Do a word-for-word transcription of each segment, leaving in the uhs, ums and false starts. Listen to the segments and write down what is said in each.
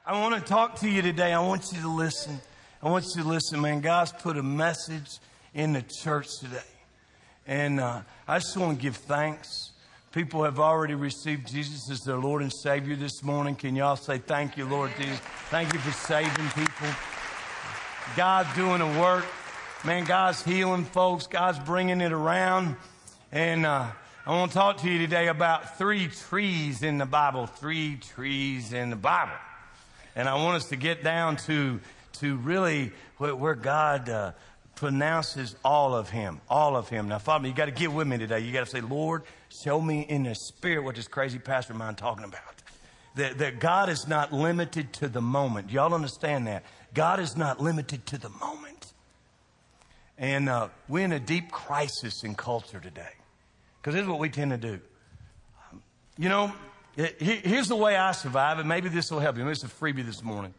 I want to talk to you today. I want you to listen. I want you to listen, man. God's put a message in the church today. And uh, I just want to give thanks. People have already received Jesus as their Lord and Savior this morning. Can y'all say thank you, Lord Jesus? Thank you for saving people. God's doing a work. Man, God's healing folks. God's bringing it around. And uh, I want to talk to you today about three trees in the Bible. Three trees in the Bible. And I want us to get down to to really where, where God uh, pronounces all of Him, all of Him. Now, Father, you got to get with me today. You got to say, Lord, show me in the Spirit what this crazy pastor of mine talking about. That, that God is not limited to the moment. Y'all understand that? God is not limited to the moment. And uh, we're in a deep crisis in culture today. Because this is what we tend to do. You know, here's the way I survive, and maybe this will help you. This is a freebie this morning.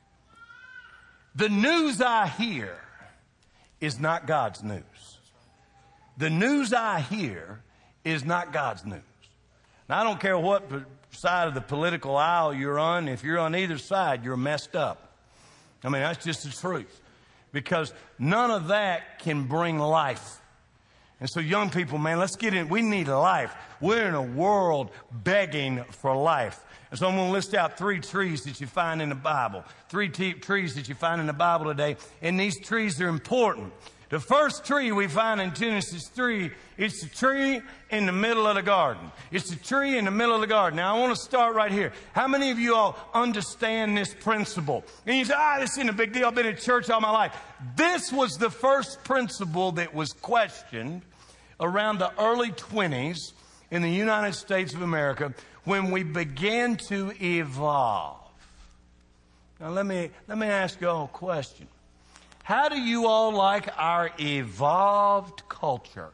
The news I hear is not God's news. The news I hear is not God's news. Now, I don't care what side of the political aisle you're on. If you're on either side, you're messed up. I mean, that's just the truth. Because none of that can bring life. And so young people, man, let's get in. We need life. We're in a world begging for life. And so I'm going to list out three trees that you find in the Bible. Three te- trees that you find in the Bible today. And these trees are important. The first tree we find in Genesis three, it's the tree in the middle of the garden. It's the tree in the middle of the garden. Now, I want to start right here. How many of you all understand this principle? And you say, ah, this isn't a big deal. I've been in church all my life. This was the first principle that was questioned around the early twenties in the United States of America when we began to evolve. Now, let me, let me ask you all a question. How do you all like our evolved culture?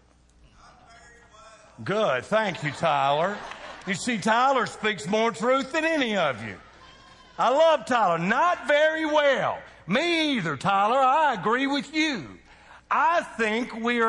Good. Thank you, Tyler. You see, Tyler speaks more truth than any of you. I love Tyler. Not very well. Me either, Tyler. I agree with you. I think we're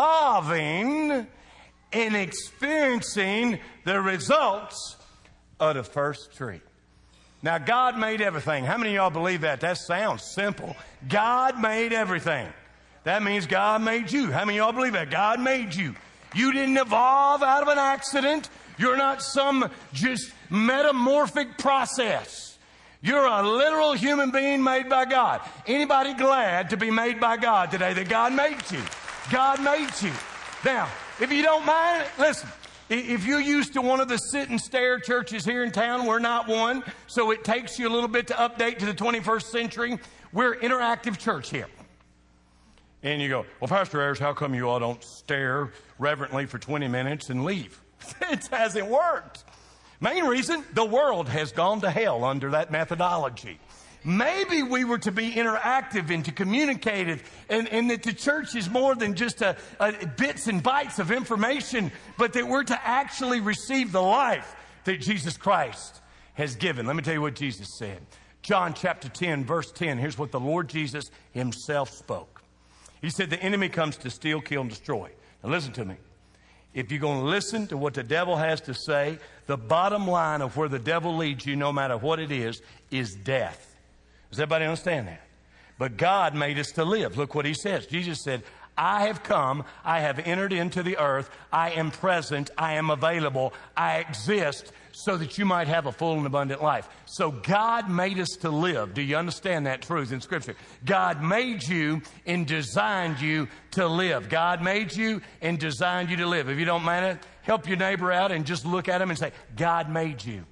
evolving and experiencing the results of the first tree. Now, God made everything. How many of y'all believe that? That sounds simple. God made everything. That means God made you. How many of y'all believe that? God made you. You didn't evolve out of an accident. You're not some just metamorphic process. You're a literal human being made by God. Anybody glad to be made by God today that God made you? God made you. Now, if you don't mind, listen. If you're used to one of the sit and stare churches here in town, we're not one. So it takes you a little bit to update to the twenty-first century. We're an interactive church here. And you go, well, Pastor Ayers, how come you all don't stare reverently for twenty minutes and leave? It hasn't worked. Main reason, the world has gone to hell under that methodology. Maybe we were to be interactive and to communicate it, and, and that the church is more than just a, a bits and bytes of information, but that we're to actually receive the life that Jesus Christ has given. Let me tell you what Jesus said. John chapter ten, verse ten. Here's what the Lord Jesus Himself spoke. He said, the enemy comes to steal, kill, and destroy. Now listen to me. If you're going to listen to what the devil has to say, the bottom line of where the devil leads you, no matter what it is, is death. Does everybody understand that? But God made us to live. Look what He says. Jesus said, I have come, I have entered into the earth, I am present, I am available, I exist so that you might have a full and abundant life. So God made us to live. Do you understand that truth in Scripture? God made you and designed you to live. God made you and designed you to live. If you don't mind it, help your neighbor out and just look at him and say, God made you.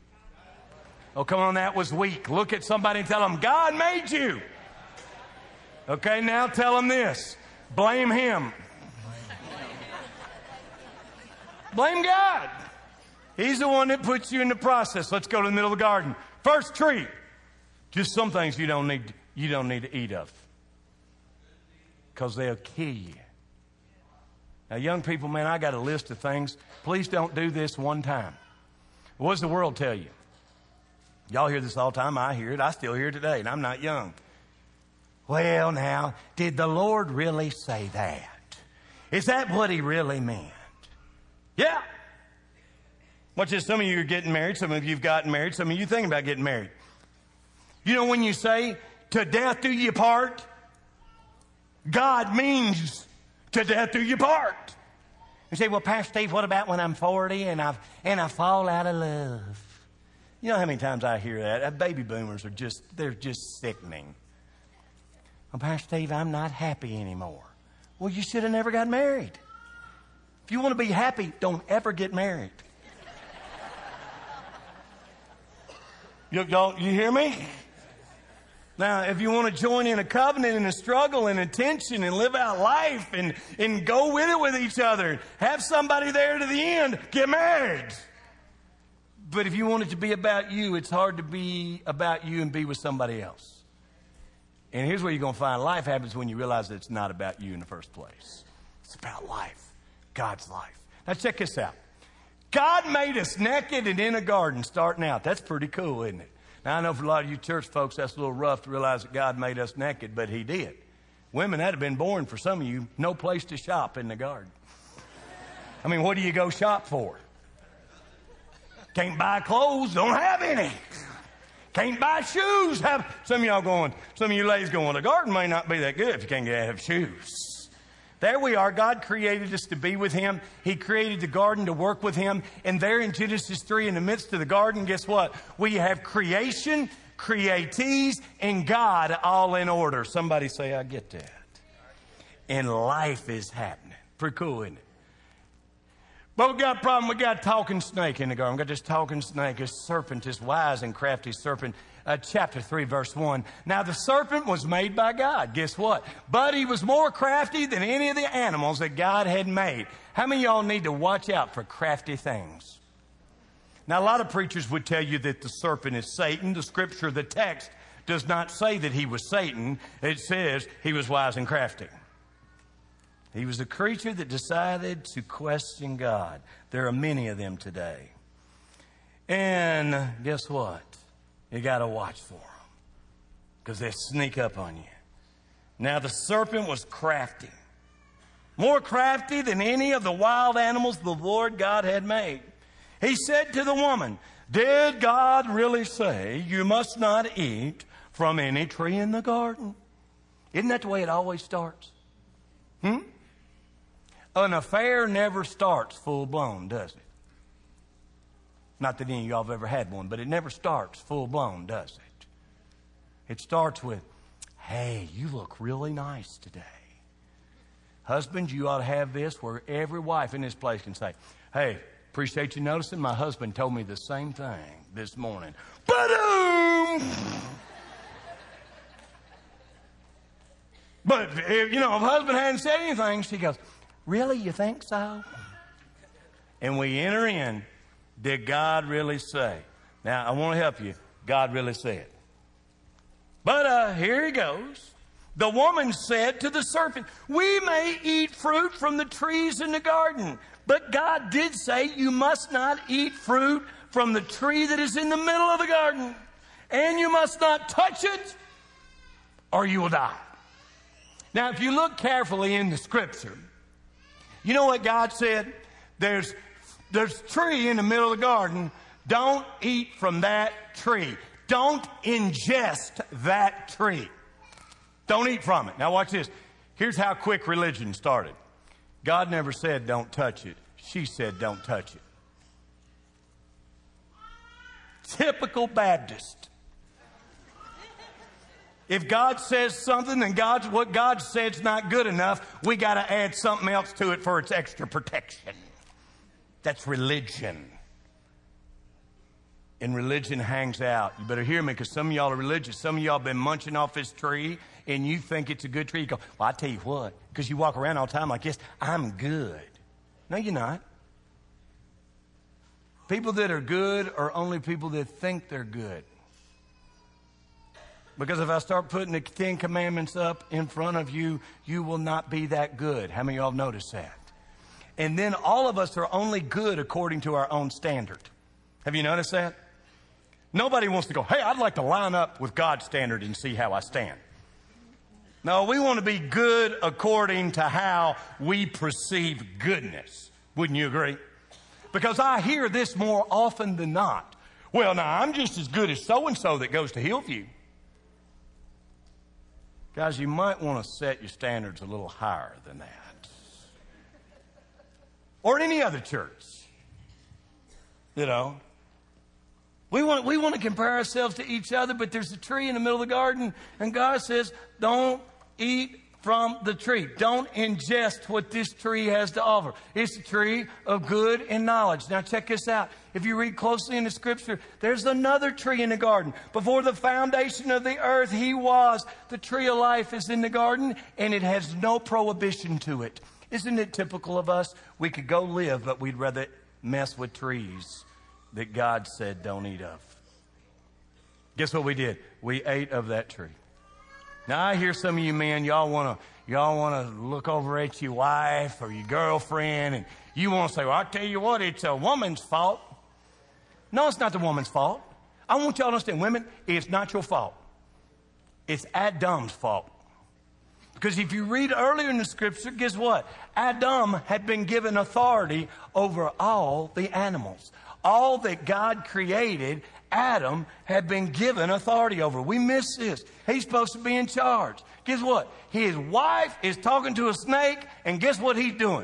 Oh, come on, that was weak. Look at somebody and tell them, God made you. Okay, now tell them this. Blame Him. Blame God. He's the one that puts you in the process. Let's go to the middle of the garden. First tree. Just some things you don't need, you don't need to eat of. Because they'll kill you. Now, young people, man, I got a list of things. Please don't do this one time. What does the world tell you? Y'all hear this all the time. I hear it. I still hear it today, and I'm not young. Well, now, did the Lord really say that? Is that what He really meant? Yeah. Watch this. Some of you are getting married. Some of you have gotten married. Some of you thinking about getting married. You know, when you say, to death do you part, God means to death do you part. You say, well, Pastor Steve, what about when I'm forty and, I've, and I fall out of love? You know how many times I hear that? Baby boomers are just, they're just sickening. Well, Pastor Steve, I'm not happy anymore. Well, you should have never got married. If you want to be happy, don't ever get married. you, y'all, you hear me? Now, if you want to join in a covenant and a struggle and a tension and live out life and, and go with it with each other, have somebody there to the end, get married. But if you want it to be about you, it's hard to be about you and be with somebody else. And here's where you're going to find life happens when you realize that it's not about you in the first place. It's about life, God's life. Now check this out. God made us naked and in a garden starting out. That's pretty cool, isn't it? Now, I know for a lot of you church folks, that's a little rough to realize that God made us naked, but he did. Women, that'd have been boring for some of you. No place to shop in the garden. I mean, what do you go shop for? Can't buy clothes, don't have any. Can't buy shoes. Have some of y'all going, some of you ladies going, the garden may not be that good if you can't get have shoes. There we are. God created us to be with him. He created the garden to work with him. And there in Genesis three, in the midst of the garden, guess what? We have creation, createes, and God all in order. Somebody say, I get that. And life is happening. Pretty cool, isn't it? But we got a problem. We got a talking snake in the garden. We got this talking snake, this serpent, this wise and crafty serpent. Uh, chapter three, verse one. Now the serpent was made by God. Guess what? But he was more crafty than any of the animals that God had made. How many of y'all need to watch out for crafty things? Now a lot of preachers would tell you that the serpent is Satan. The scripture, the text, does not say that he was Satan. It says he was wise and crafty. He was a creature that decided to question God. There are many of them today. And guess what? You got to watch for them because they sneak up on you. Now the serpent was crafty, more crafty than any of the wild animals the Lord God had made. He said to the woman, did God really say you must not eat from any tree in the garden? Isn't that the way it always starts? Hmm? An affair never starts full blown, does it? Not that any of y'all have ever had one, but it never starts full blown, does it? It starts with, hey, you look really nice today. Husbands, you ought to have this where every wife in this place can say, hey, appreciate you noticing. My husband told me the same thing this morning. Ba-doom! But, if, you know, if husband hadn't said anything, she goes, really, you think so? And we enter in. Did God really say? Now, I want to help you. God really said. But uh, here he goes. The woman said to the serpent, we may eat fruit from the trees in the garden, but God did say you must not eat fruit from the tree that is in the middle of the garden, and you must not touch it, or you will die. Now, if you look carefully in the scripture, you know what God said? There's There's a tree in the middle of the garden. Don't eat from that tree. Don't ingest that tree. Don't eat from it. Now watch this. Here's how quick religion started. God never said don't touch it. She said don't touch it. Typical Baptist. If God says something and God's, what God said's not good enough, we got to add something else to it for its extra protection. That's religion. And religion hangs out. You better hear me because some of y'all are religious. Some of y'all have been munching off this tree and you think it's a good tree. You go, well, I tell you what, because you walk around all the time like this, I'm good. No, you're not. People that are good are only people that think they're good. Because if I start putting the Ten Commandments up in front of you, you will not be that good. How many of y'all have noticed that? And then all of us are only good according to our own standard. Have you noticed that? Nobody wants to go, hey, I'd like to line up with God's standard and see how I stand. No, we want to be good according to how we perceive goodness. Wouldn't you agree? Because I hear this more often than not. Well, now, I'm just as good as so-and-so that goes to Hillview. Guys, you might want to set your standards a little higher than that. Or any other church. You know. We want, we want to compare ourselves to each other, but there's a tree in the middle of the garden, and God says, don't eat from the tree. Don't ingest what this tree has to offer. It's a tree of good and knowledge. Now check this out. If you read closely in the scripture, there's another tree in the garden. Before the foundation of the earth, he was. The tree of life is in the garden, and it has no prohibition to it. Isn't it typical of us? We could go live, but we'd rather mess with trees that God said don't eat of. Guess what we did? We ate of that tree. Now I hear some of you men, y'all want to y'all want to look over at your wife or your girlfriend, and you want to say, well, I tell you what, it's a woman's fault. No, it's not the woman's fault. I want y'all to understand, women, it's not your fault. It's Adam's fault. Because if you read earlier in the scripture, guess what? Adam had been given authority over all the animals. All that God created, Adam had been given authority over. We miss this. He's supposed to be in charge. Guess what? His wife is talking to a snake, and guess what he's doing?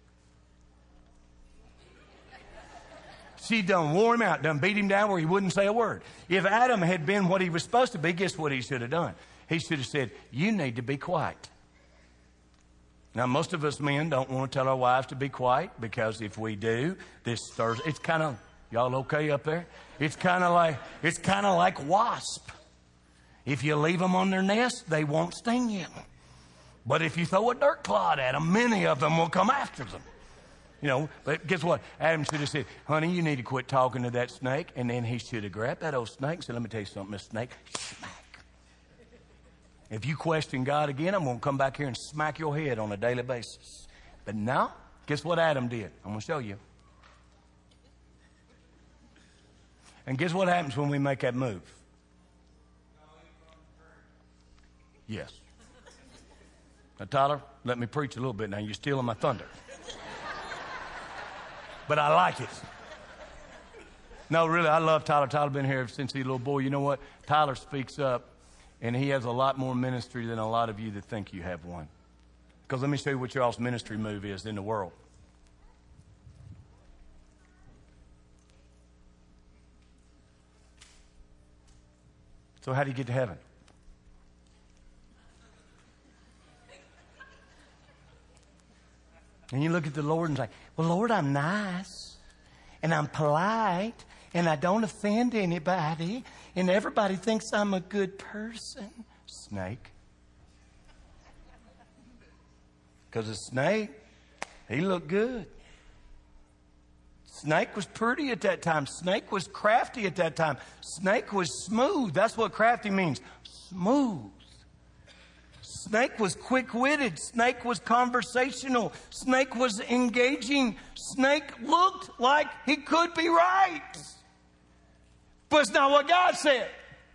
She done wore him out, done beat him down where he wouldn't say a word. If Adam had been what he was supposed to be, guess what he should have done? He should have said, you need to be quiet. Now, most of us men don't want to tell our wives to be quiet, because if we do, this stirs. It's kind of, y'all okay up there? It's kind of like, it's kind of like wasp. If you leave them on their nest, they won't sting you. But if you throw a dirt clod at them, many of them will come after them. You know, but guess what? Adam should have said, honey, you need to quit talking to that snake. And then he should have grabbed that old snake and said, let me tell you something, Miss Snake. Smack. If you question God again, I'm going to come back here and smack your head on a daily basis. But now, guess what Adam did? I'm going to show you. And guess what happens when we make that move? Yes. Now, Tyler, let me preach a little bit now. You're stealing my thunder. But I like it. No, really, I love Tyler. Tyler's been here since he's a little boy. You know what? Tyler speaks up, and he has a lot more ministry than a lot of you that think you have one. Because let me show you what your all's ministry move is in the world. So how do you get to heaven? And you look at the Lord and say, well, Lord, I'm nice, and I'm polite, and I don't offend anybody, and everybody thinks I'm a good person. Snake. Because a snake, he looked good. Snake was pretty at that time. Snake was crafty at that time. Snake was smooth. That's what crafty means. Smooth. Snake was quick-witted. Snake was conversational. Snake was engaging. Snake looked like he could be right. But it's not what God said.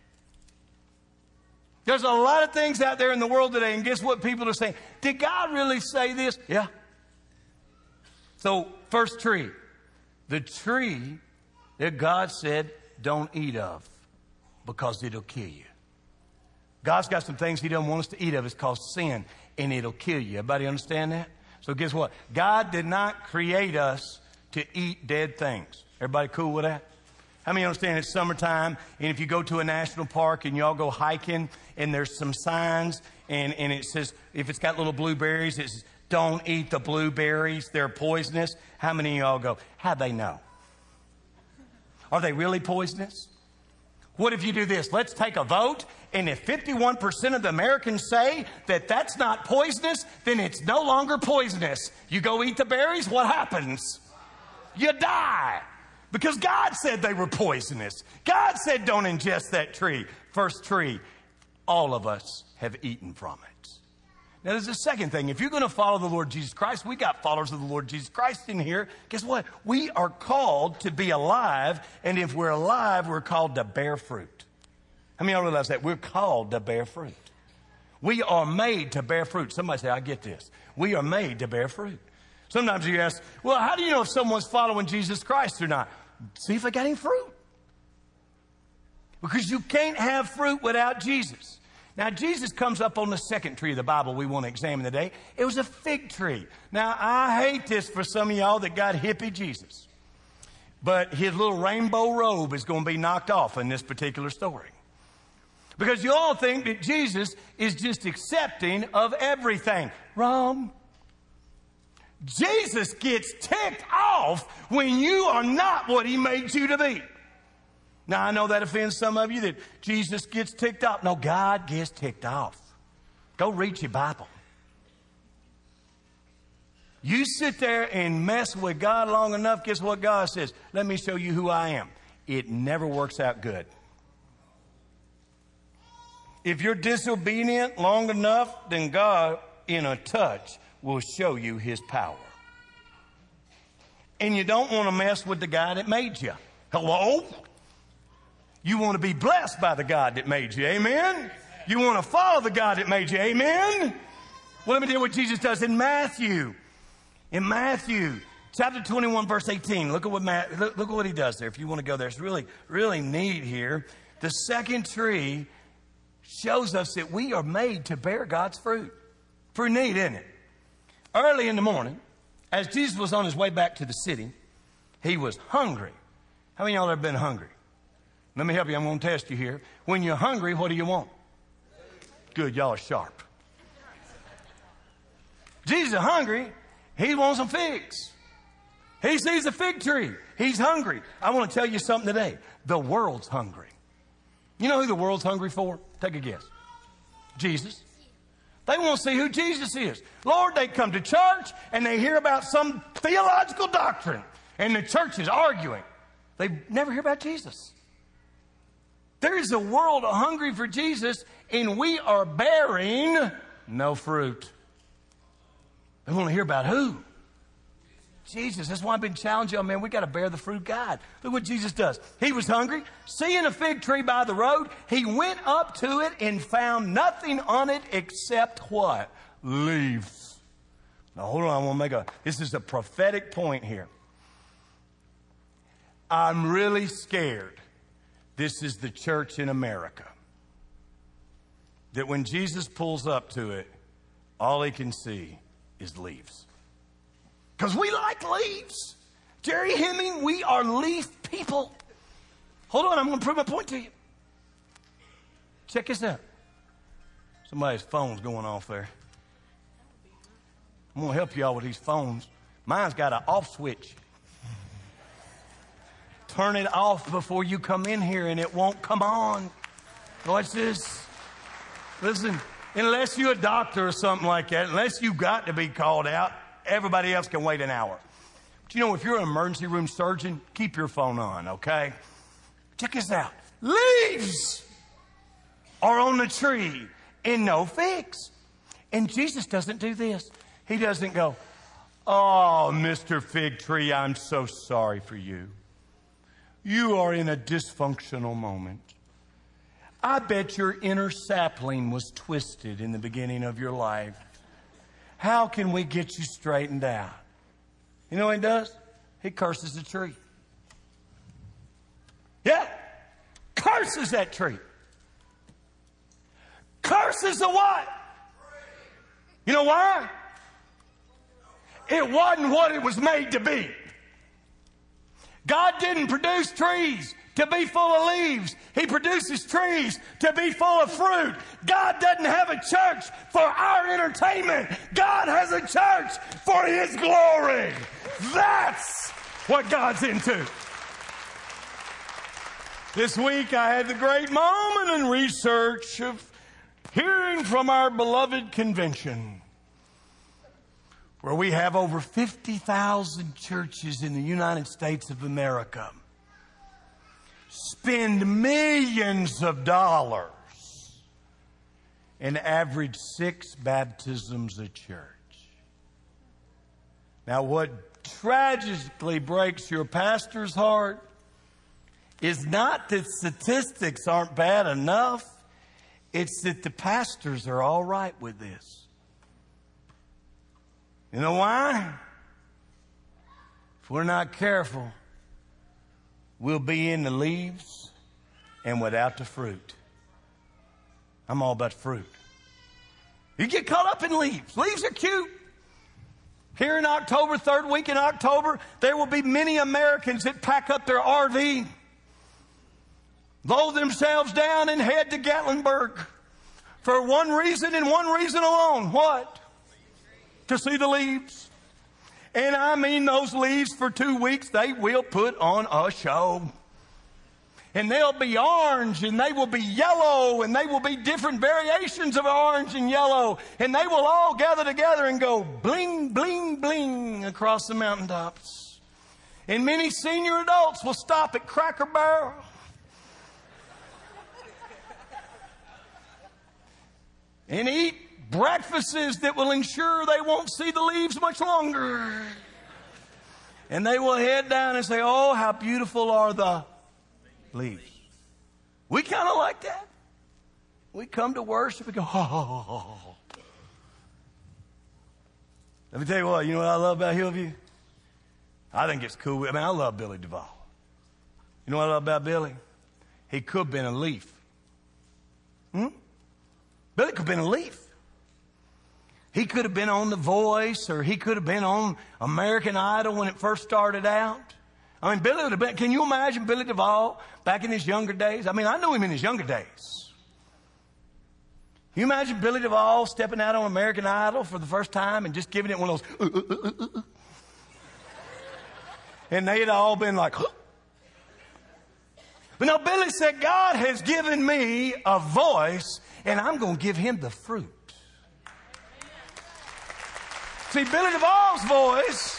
There's a lot of things out there in the world today, and guess what people are saying? Did God really say this? Yeah. So, first tree. The tree that God said don't eat of because it'll kill you. God's got some things he doesn't want us to eat of. It's called sin, and it'll kill you. Everybody understand that? So guess what? God did not create us to eat dead things. Everybody cool with that? How many understand it's summertime, and if you go to a national park and y'all go hiking, and there's some signs, and, and it says, if it's got little blueberries, it says, don't eat the blueberries, they're poisonous. How many of y'all go, how'd they know? Are they really poisonous? What if you do this? Let's take a vote, and if fifty-one percent of the Americans say that that's not poisonous, then it's no longer poisonous. You go eat the berries, what happens? You die. Because God said they were poisonous. God said don't ingest that tree. First tree, all of us have eaten from it. Now there's a second thing. If you're going to follow the Lord Jesus Christ, we got followers of the Lord Jesus Christ in here. Guess what? We are called to be alive. And if we're alive, we're called to bear fruit. How many of y'all realize that? We're called to bear fruit. We are made to bear fruit. Somebody say, I get this. We are made to bear fruit. Sometimes you ask, well, how do you know if someone's following Jesus Christ or not? See if they got any fruit. Because you can't have fruit without Jesus. Now, Jesus comes up on the second tree of the Bible we want to examine today. It was a fig tree. Now, I hate this for some of y'all that got hippie Jesus. But his little rainbow robe is going to be knocked off in this particular story. Because you all think that Jesus is just accepting of everything. Wrong. Jesus gets ticked off when you are not what he made you to be. Now, I know that offends some of you that Jesus gets ticked off. No, God gets ticked off. Go read your Bible. You sit there and mess with God long enough, guess what God says? Let me show you who I am. It never works out good. If you're disobedient long enough, then God, in a touch, will show you his power. And you don't want to mess with the guy that made you. Hello? You want to be blessed by the God that made you. Amen? You want to follow the God that made you. Amen? Well, let me tell you what Jesus does in Matthew. In Matthew chapter twenty-one, verse eighteen. Look at what Matt, look, look at what he does there. If you want to go there, it's really, really neat here. The second tree shows us that we are made to bear God's fruit. Pretty neat, isn't it? Early in the morning, as Jesus was on his way back to the city, he was hungry. How many of y'all have been hungry? Let me help you. I'm going to test you here. When you're hungry, what do you want? Good. Y'all are sharp. Jesus is hungry. He wants some figs. He sees a fig tree. He's hungry. I want to tell you something today. The world's hungry. You know who the world's hungry for? Take a guess. Jesus. They want to see who Jesus is. Lord, they come to church and they hear about some theological doctrine. And the church is arguing. They never hear about Jesus. There is a world hungry for Jesus, and we are bearing no fruit. They want to hear about who? Jesus. That's why I've been challenging you, man. We got to bear the fruit of God. Look what Jesus does. He was hungry. Seeing a fig tree by the road, he went up to it and found nothing on it except what? Leaves. Now, hold on. I want to make a, this is a prophetic point here. I'm really scared. This is the church in America. That when Jesus pulls up to it, all he can see is leaves. Because we like leaves. Jerry Hemming, we are leaf people. Hold on, I'm going to prove my point to you. Check this out. Somebody's phone's going off there. I'm going to help you all with these phones. Mine's got an off switch. Turn it off before you come in here and it won't come on. Watch this. Listen, unless you're a doctor or something like that, unless you've got to be called out, everybody else can wait an hour. But you know, if you're an emergency room surgeon, keep your phone on, okay? Check this out. Leaves are on the tree and no figs. And Jesus doesn't do this. He doesn't go, oh, Mister Fig Tree, I'm so sorry for you. You are in a dysfunctional moment. I bet your inner sapling was twisted in the beginning of your life. How can we get you straightened out? You know what he does? He curses the tree. Yeah. Curses that tree. Curses the what? You know why? It wasn't what it was made to be. God didn't produce trees to be full of leaves. He produces trees to be full of fruit. God doesn't have a church for our entertainment. God has a church for his glory. That's what God's into. This week I had the great moment in research of hearing from our beloved convention, where we have over fifty thousand churches in the United States of America, spend millions of dollars and average six baptisms a church. Now, what tragically breaks your pastor's heart is not that statistics aren't bad enough. It's that the pastors are all right with this. You know why? If we're not careful, we'll be in the leaves and without the fruit. I'm all about fruit. You get caught up in leaves. Leaves are cute. Here in October, third week in October, there will be many Americans that pack up their R V, lower themselves down and head to Gatlinburg for one reason and one reason alone. What? To see the leaves. And I mean those leaves for two weeks, they will put on a show. And they'll be orange, and they will be yellow, and they will be different variations of orange and yellow. And they will all gather together and go bling, bling, bling across the mountaintops. And many senior adults will stop at Cracker Barrel and eat breakfasts that will ensure they won't see the leaves much longer. And they will head down and say, oh, how beautiful are the leaves. We kind of like that. We come to worship and go, oh. Let me tell you what, you know what I love about Hillview? I think it's cool. I mean, I love Billy Duvall. You know what I love about Billy? He could have been a leaf. Hmm? Billy could have been a leaf. He could have been on The Voice, or he could have been on American Idol when it first started out. I mean, Billy would have been, can you imagine Billy Duvall back in his younger days? I mean, I knew him in his younger days. Can you imagine Billy Duvall stepping out on American Idol for the first time and just giving it one of those, uh, uh, uh, uh, uh. And they had all been like, huh. But no, Billy said, God has given me a voice, and I'm going to give him the fruit. See, Billy Duvall's voice,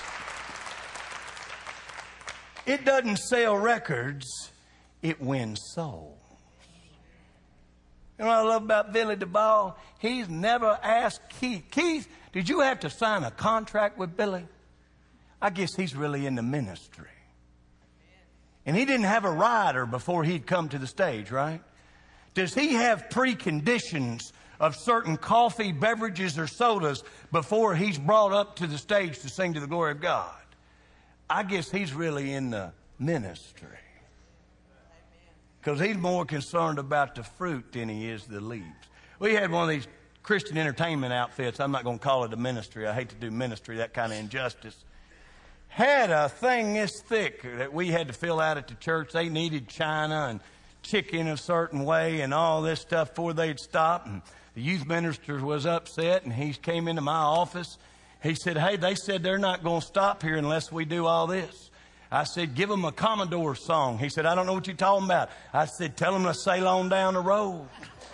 it doesn't sell records, it wins souls. You know what I love about Billy Duvall? He's never asked Keith, Keith, did you have to sign a contract with Billy? I guess he's really in the ministry. And he didn't have a rider before he'd come to the stage, right? Does he have preconditions of certain coffee, beverages, or sodas before he's brought up to the stage to sing to the glory of God? I guess he's really in the ministry. Because he's more concerned about the fruit than he is the leaves. We had one of these Christian entertainment outfits. I'm not going to call it a ministry. I hate to do ministry, that kind of injustice. Had a thing this thick that we had to fill out at the church. They needed china and chicken a certain way and all this stuff before they'd stop. And the youth minister was upset, and he came into my office. He said, hey, they said they're not going to stop here unless we do all this. I said, give them a Commodore song. He said, I don't know what you're talking about. I said, tell them to sail on down the road.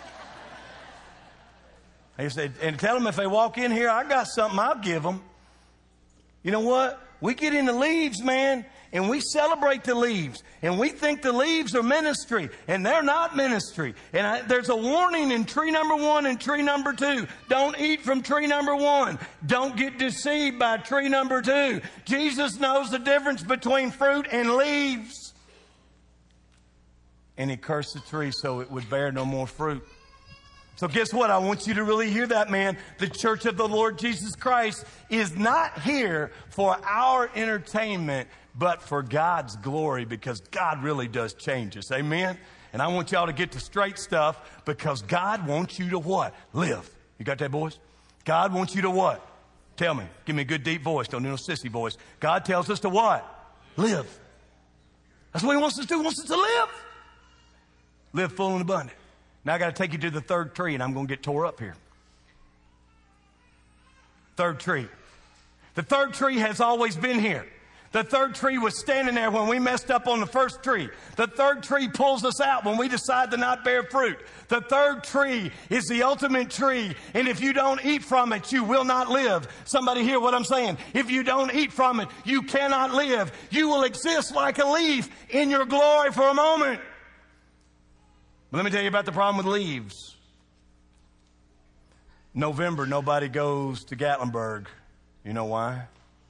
He said, and tell them if they walk in here, I got something I'll give them. You know what? We get in the leaves, man, and we celebrate the leaves. And we think the leaves are ministry, and they're not ministry. And I, there's a warning in tree number one and tree number two. Don't eat from tree number one. Don't get deceived by tree number two. Jesus knows the difference between fruit and leaves. And he cursed the tree so it would bear no more fruit. So guess what? I want you to really hear that, man. The church of the Lord Jesus Christ is not here for our entertainment, but for God's glory, because God really does change us. Amen? And I want y'all to get to straight stuff, because God wants you to what? Live. You got that, boys? God wants you to what? Tell me. Give me a good deep voice. Don't do no sissy voice. God tells us to what? Live. That's what he wants us to do. He wants us to live. Live full and abundant. Now I got to take you to the third tree, and I'm going to get tore up here. Third tree. The third tree has always been here. The third tree was standing there when we messed up on the first tree. The third tree pulls us out when we decide to not bear fruit. The third tree is the ultimate tree, and if you don't eat from it, you will not live. Somebody hear what I'm saying? If you don't eat from it, you cannot live. You will exist like a leaf in your glory for a moment. But let me tell you about the problem with leaves. November, nobody goes to Gatlinburg. You know why?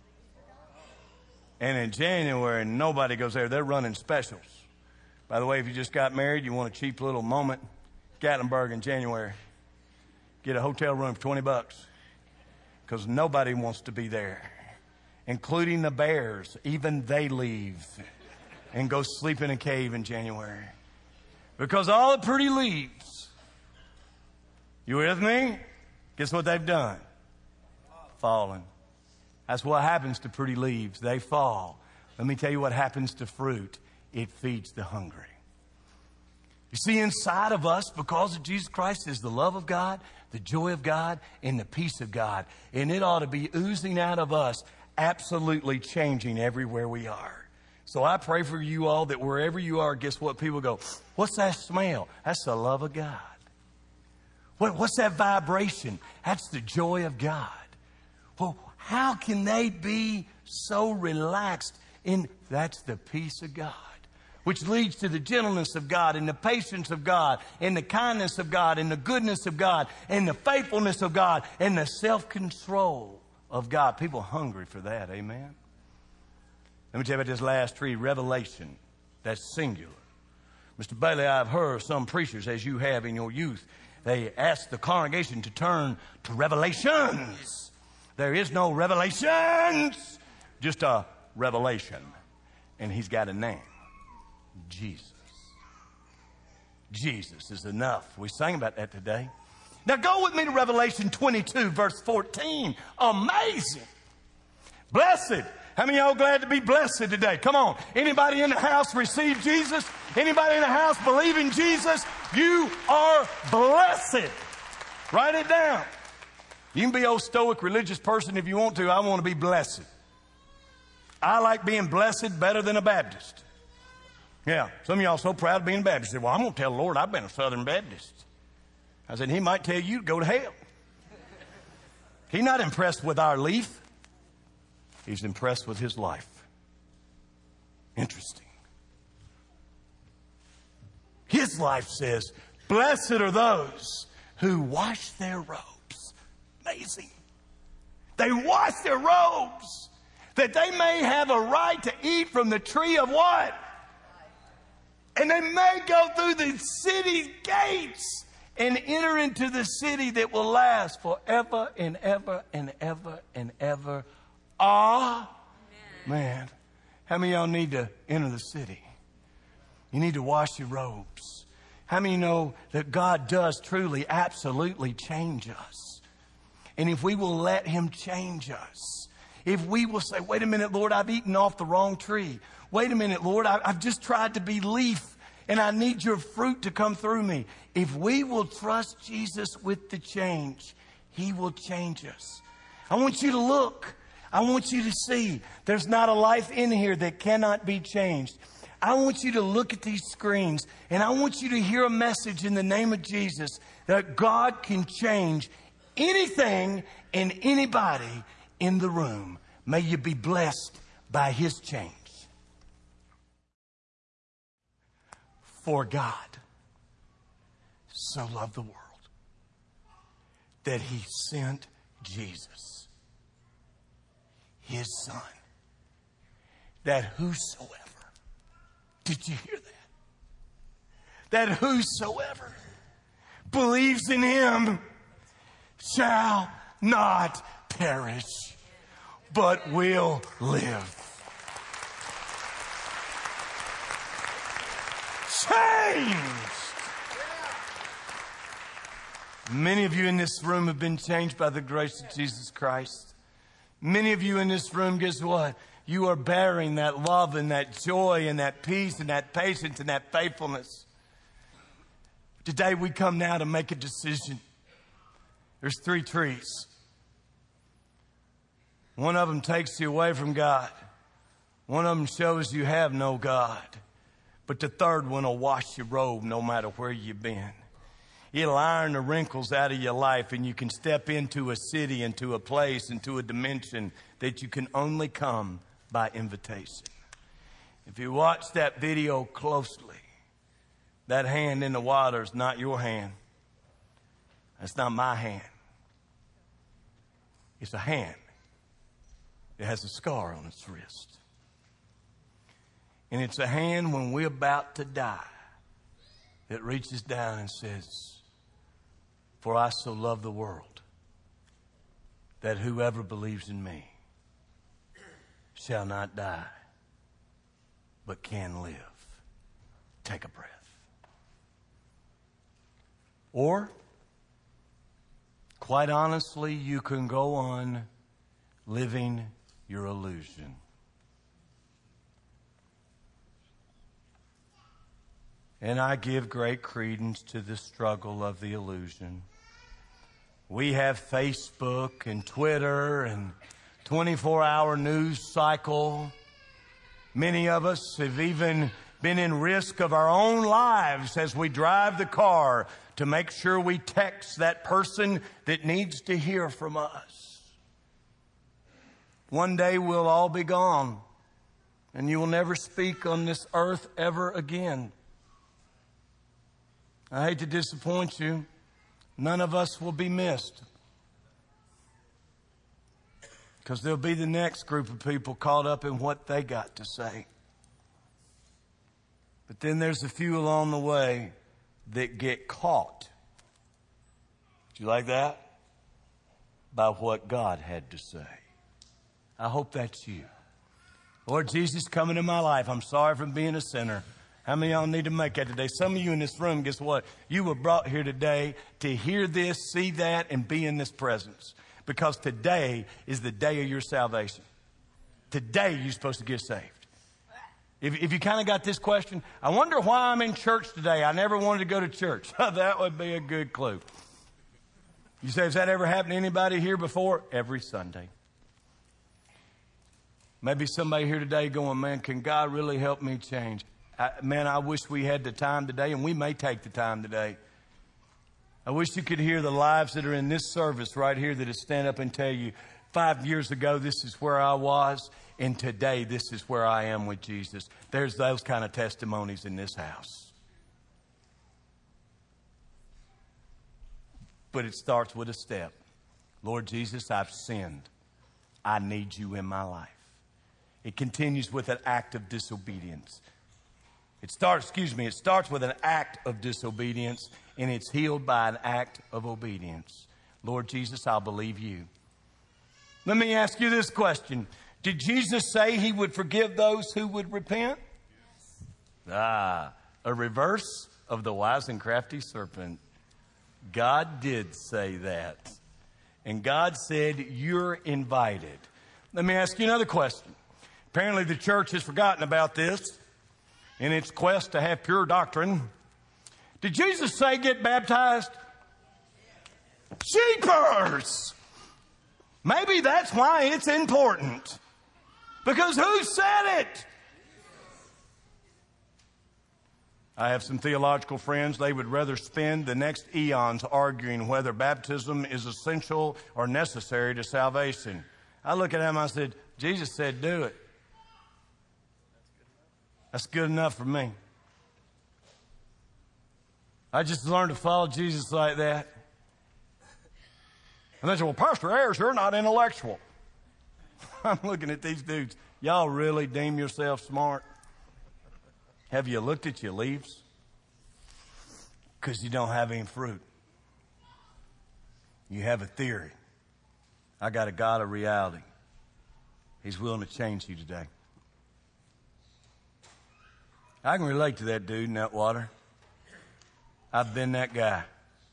And in January, nobody goes there. They're running specials. By the way, if you just got married, you want a cheap little moment, Gatlinburg in January. Get a hotel room for twenty bucks. Because nobody wants to be there. Including the bears. Even they leave and go sleep in a cave in January. Because all the pretty leaves You with me? Guess what they've done? Fallen. That's what happens to pretty leaves. They fall. Let me tell you what happens to fruit. It feeds the hungry. You see, inside of us, because of Jesus Christ, is the love of God, the joy of God, and the peace of God. And it ought to be oozing out of us, absolutely changing everywhere we are. So I pray for you all that wherever you are, guess what? People go, what's that smell? That's the love of God. What, what's that vibration? That's the joy of God. Well, how can they be so relaxed? In that's the peace of God, which leads to the gentleness of God and the patience of God and the kindness of God and the goodness of God and the faithfulness of God and the self-control of God. People are hungry for that. Amen. Let me tell you about this last tree, revelation. That's singular. Mister Bailey, I've heard some preachers, as you have in your youth, they ask the congregation to turn to revelations. There is no revelations, just a revelation. And he's got a name. Jesus. Jesus is enough. We sang about that today. Now go with me to Revelation twenty-two, verse fourteen. Amazing. Blessed. How many of y'all glad to be blessed today? Come on. Anybody in the house receive Jesus? Anybody in the house believe in Jesus? You are blessed. Write it down. You can be old stoic religious person if you want to. I want to be blessed. I like being blessed better than a Baptist. Yeah, some of y'all so proud of being Baptist. Well, I'm going to tell the Lord I've been a Southern Baptist. I said, he might tell you to go to hell. He's not impressed with our leaf. He's impressed with his life. Interesting. His life says, blessed are those who wash their robes. Amazing. They wash their robes that they may have a right to eat from the tree of what? And they may go through the city gates and enter into the city that will last forever and ever and ever and ever. Ah, man. How many of y'all need to enter the city? You need to wash your robes. How many know that God does truly, absolutely change us? And if we will let him change us, if we will say, wait a minute, Lord, I've eaten off the wrong tree. Wait a minute, Lord, I, I've just tried to be leaf and I need your fruit to come through me. If we will trust Jesus with the change, he will change us. I want you to look. I want you to see. There's not a life in here that cannot be changed. I want you to look at these screens and I want you to hear a message in the name of Jesus that God can change anything and anybody in the room. May you be blessed by his change. For God so loved the world that he sent Jesus, his son, that whosoever, did you hear that? That whosoever believes in him shall not perish, but will live. Changed. Many of you in this room have been changed by the grace of Jesus Christ. Many of you in this room, guess what? You are bearing that love and that joy and that peace and that patience and that faithfulness. Today we come now to make a decision. There's three trees. One of them takes you away from God. One of them shows you have no God. But the third one will wash your robe no matter where you've been. It'll iron the wrinkles out of your life and you can step into a city, into a place, into a dimension that you can only come by invitation. If you watch that video closely, that hand in the water is not your hand. That's not my hand. It's a hand that has a scar on its wrist. And it's a hand when we're about to die that reaches down and says, for I so love the world that whoever believes in me shall not die, but can live. Take a breath. Or quite honestly, you can go on living your illusion. And I give great credence to the struggle of the illusion. We have Facebook and Twitter and twenty-four hour news cycle. Many of us have even been in risk of our own lives as we drive the car to make sure we text that person that needs to hear from us. One day we'll all be gone, and you will never speak on this earth ever again. I hate to disappoint you. None of us will be missed, because there'll be the next group of people caught up in what they got to say. But then there's a few along the way that get caught. Do you like that? By what God had to say. I hope that's you. Lord Jesus, come into my life. I'm sorry for being a sinner. How many of y'all need to make that today? Some of you in this room, guess what? You were brought here today to hear this, see that, and be in this presence. Because today is the day of your salvation. Today you're supposed to get saved. If, if you kind of got this question, I wonder why I'm in church today. I never wanted to go to church. That would be a good clue. You say, has that ever happened to anybody here before? Every Sunday. Maybe somebody here today going, man, can God really help me change? I, man, I wish we had the time today, and we may take the time today. I wish you could hear the lives that are in this service right here that stand up and tell you, five years ago, this is where I was, and today, this is where I am with Jesus. There's those kind of testimonies in this house. But it starts with a step. Lord Jesus, I've sinned. I need you in my life. It continues with an act of disobedience. It starts, excuse me, it starts with an act of disobedience, and it's healed by an act of obedience. Lord Jesus, I'll believe you. Let me ask you this question. Did Jesus say he would forgive those who would repent? Yes. Ah, a reverse of the wise and crafty serpent. God did say that. And God said, you're invited. Let me ask you another question. Apparently the church has forgotten about this in its quest to have pure doctrine. Did Jesus say get baptized? Jeepers! Maybe that's why it's important. Because who said it? I have some theological friends. They would rather spend the next eons arguing whether baptism is essential or necessary to salvation. I look at them and I said, Jesus said do it. That's good enough for me. I just learned to follow Jesus like that. And they said, well, Pastor Ayers, you're not intellectual. I'm looking at these dudes. Y'all really deem yourself smart? Have you looked at your leaves? Because you don't have any fruit. You have a theory. I got a God of reality. He's willing to change you today. I can relate to that dude in that water. I've been that guy.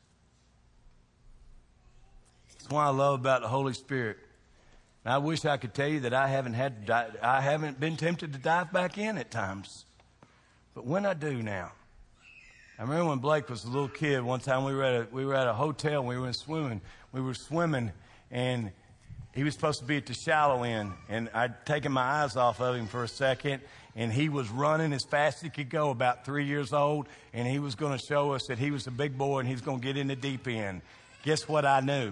That's what I love about the Holy Spirit. And I wish I could tell you that I haven't had to die, I haven't been tempted to dive back in at times. But when I do now, I remember when Blake was a little kid. One time we were at a, we were at a hotel and we were swimming. We were swimming, and he was supposed to be at the shallow end, and I'd taken my eyes off of him for a second, and he was running as fast as he could go, about three years old, and he was going to show us that he was a big boy and he's going to get in the deep end. Guess what I knew?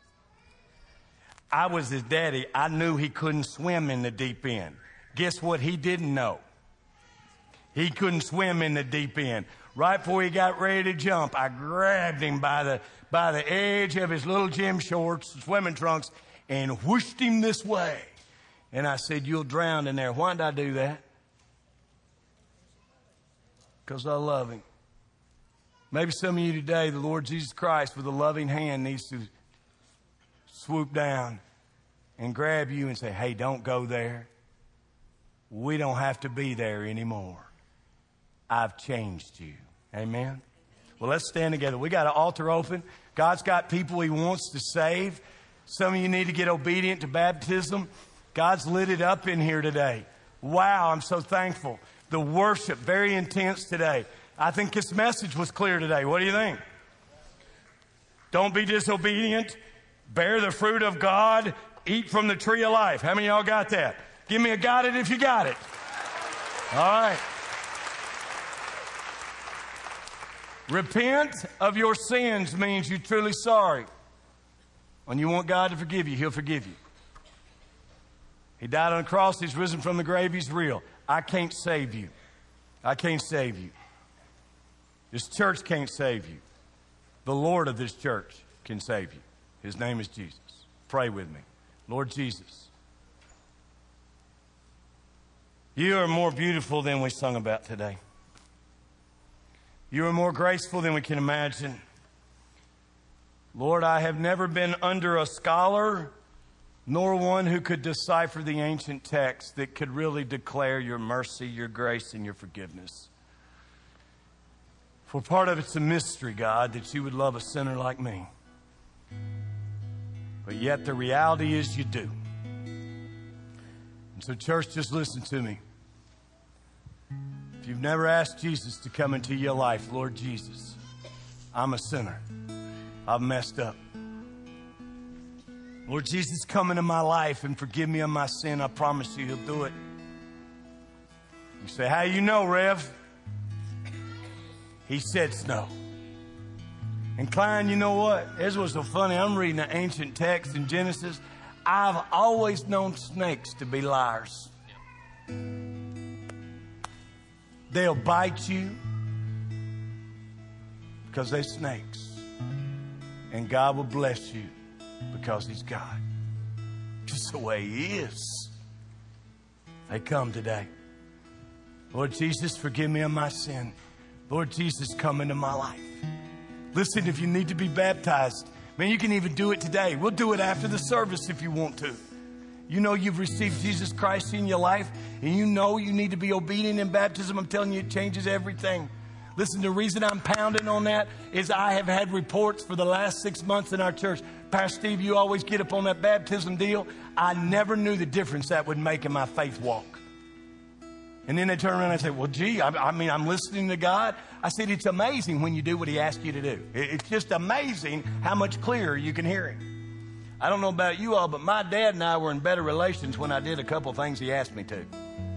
I was his daddy. I knew he couldn't swim in the deep end. Guess what he didn't know? He couldn't swim in the deep end. Right before he got ready to jump, I grabbed him by the, by the edge of his little gym shorts, swimming trunks, and whooshed him this way. And I said, you'll drown in there. Why did I do that? Because I love him. Maybe some of you today, the Lord Jesus Christ with a loving hand needs to swoop down and grab you and say, hey, don't go there. We don't have to be there anymore. I've changed you. Amen. Well, let's stand together. We got an altar open. God's got people He wants to save. Some of you need to get obedient to baptism. God's lit it up in here today. Wow, I'm so thankful. The worship, very intense today. I think this message was clear today. What do you think? Don't be disobedient. Bear the fruit of God. Eat from the tree of life. How many of y'all got that? Give me a got it if you got it. All right. Repent of your sins means you're truly sorry. When you want God to forgive you, He'll forgive you. He died on the cross. He's risen from the grave. He's real. I can't save you. I can't save you. This church can't save you. The Lord of this church can save you. His name is Jesus. Pray with me. Lord Jesus, You are more beautiful than we sung about today. You are more graceful than we can imagine. Lord, I have never been under a scholar, nor one who could decipher the ancient text that could really declare Your mercy, Your grace, and Your forgiveness. For part of it's a mystery, God, that You would love a sinner like me. But yet the reality is You do. And so, church, just listen to me. If you've never asked Jesus to come into your life, Lord Jesus, I'm a sinner. I've messed up. Lord Jesus, come into my life and forgive me of my sin. I promise You He'll do it. You say, how you know, Rev? He said so. And Klein, you know what? This was so funny. I'm reading an ancient text in Genesis. I've always known snakes to be liars. They'll bite you because they're snakes. And God will bless you because He's God. Just the way He is. They come today. Lord Jesus, forgive me of my sin. Lord Jesus, come into my life. Listen, if you need to be baptized, man, you can even do it today. We'll do it after the service if you want to. You know you've received Jesus Christ in your life, and you know you need to be obedient in baptism. I'm telling you, it changes everything. Listen, the reason I'm pounding on that is I have had reports for the last six months in our church. Pastor Steve, you always get up on that baptism deal. I never knew the difference that would make in my faith walk. And then they turn around and say, well, gee, I, I mean, I'm listening to God. I said, it's amazing when you do what He asks you to do. It, it's just amazing how much clearer you can hear Him. I don't know about you all, but my dad and I were in better relations when I did a couple of things He asked me to.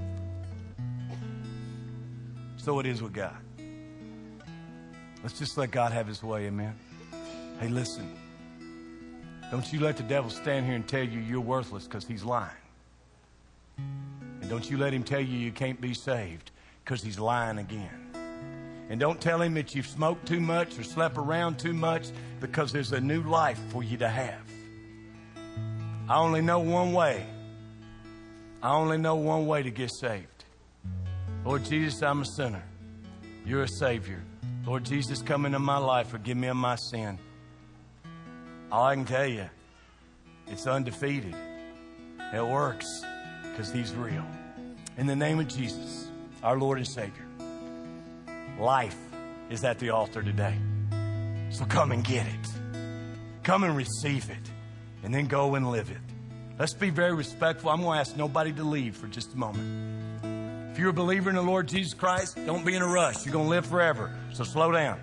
So it is with God. Let's just let God have His way, amen? Hey, listen. Don't you let the devil stand here and tell you you're worthless, because he's lying. And don't you let him tell you you can't be saved, because he's lying again. And don't tell him that you've smoked too much or slept around too much, because there's a new life for you to have. I only know one way. I only know one way to get saved. Lord Jesus, I'm a sinner. You're a Savior. Lord Jesus, come into my life. Forgive me of my sin. All I can tell you, it's undefeated. It works because He's real. In the name of Jesus, our Lord and Savior, life is at the altar today. So come and get it. Come and receive it. And then go and live it. Let's be very respectful. I'm going to ask nobody to leave for just a moment. If you're a believer in the Lord Jesus Christ, don't be in a rush. You're going to live forever. So slow down.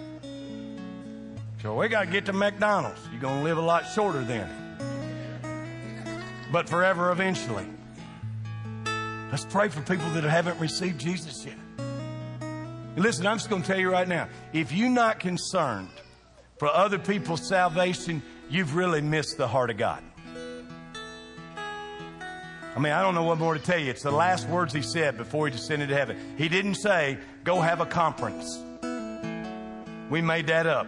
So we got to get to McDonald's. You're going to live a lot shorter then. But forever eventually. Let's pray for people that haven't received Jesus yet. And listen, I'm just going to tell you right now, if you're not concerned for other people's salvation, you've really missed the heart of God. I mean, I don't know what more to tell you. It's the last words He said before He descended to heaven. He didn't say, go have a conference. We made that up.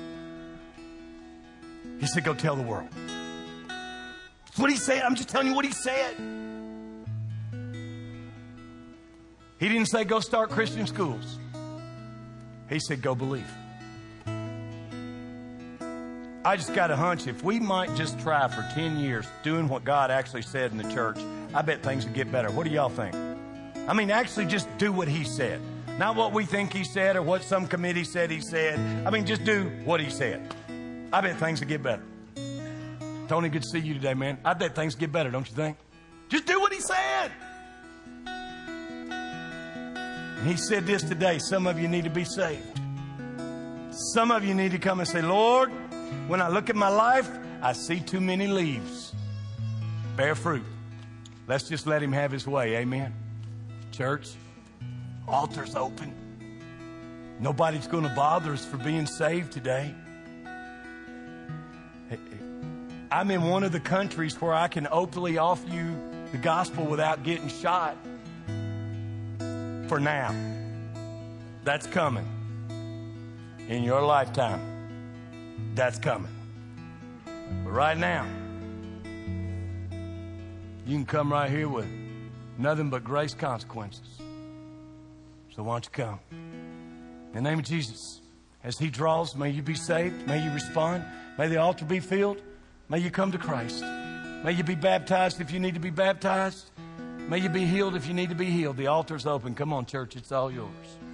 He said, go tell the world. That's what He said. I'm just telling you what He said. He didn't say, go start Christian schools. He said, go believe. I just got a hunch if we might just try for ten years doing what God actually said in the church, I bet things would get better. What do y'all think? I mean, actually just do what He said. Not what we think He said or what some committee said He said. I mean, just do what He said. I bet things will get better. Tony, good to see you today, man. I bet things get better, don't you think? Just do what he said. And he said this today. Some of you need to be saved. Some of you need to come and say, Lord, when I look at my life, I see too many leaves. Bear fruit. Let's just let him have his way. Amen. Church, altar's open. Nobody's going to bother us for being saved today. I'm in one of the countries where I can openly offer you the gospel without getting shot. For now. That's coming. In your lifetime. That's coming. But right now, you can come right here with nothing but grace consequences. So why don't you come? In the name of Jesus, as he draws, may you be saved. May you respond. May the altar be filled. May you come to Christ. May you be baptized if you need to be baptized. May you be healed if you need to be healed. The altar's open. Come on, church. It's all yours.